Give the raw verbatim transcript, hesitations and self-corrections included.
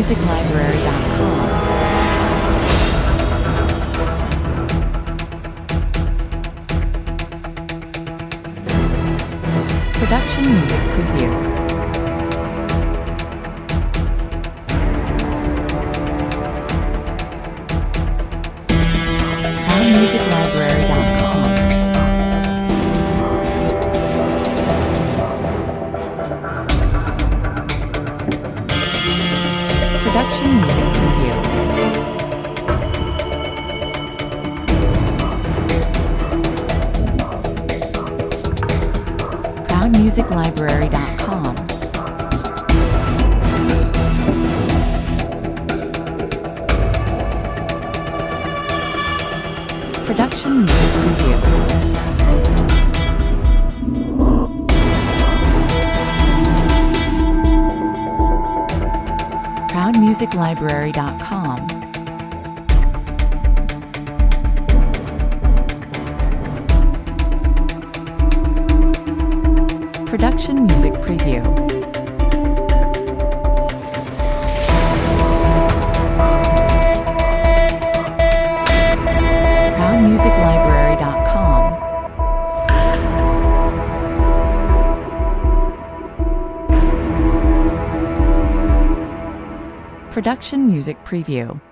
music library dot com. Production music preview. Crown music library dot com. Production music preview. crown music library dot com. Production music preview. crown music library dot com. Production music preview. crown music library dot com. Production music preview.